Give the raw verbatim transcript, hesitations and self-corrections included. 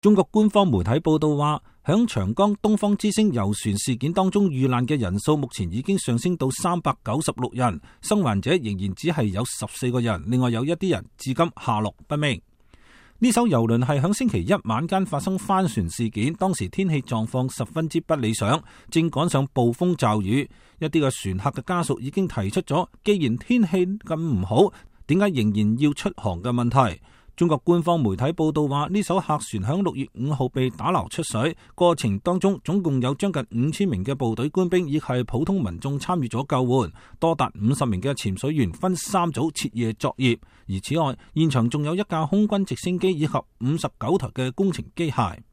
中國官方媒體報道話，響長江東方之星遊船事件當中遇難嘅人數目前已經上升到三百九十六人，生還者仍然只係有十四個人，另外有一啲人至今下落不明。呢艘遊輪係響星期一晚間發生翻船事件，當時天氣狀況十分之不理想，正趕上暴風驟雨。一啲嘅船客嘅家屬已經提出咗，既然天氣咁唔好，點解仍然要出航嘅問題。中國官方媒體報道話，呢艘客船響六月五號被打撈出水，過程當中總共有將近五千名嘅部隊官兵以及普通民眾參與咗救援，多達五十名嘅潛水員分三組徹夜作業。而此外，現場仲有一架空軍直升機以及五十九台嘅工程機械。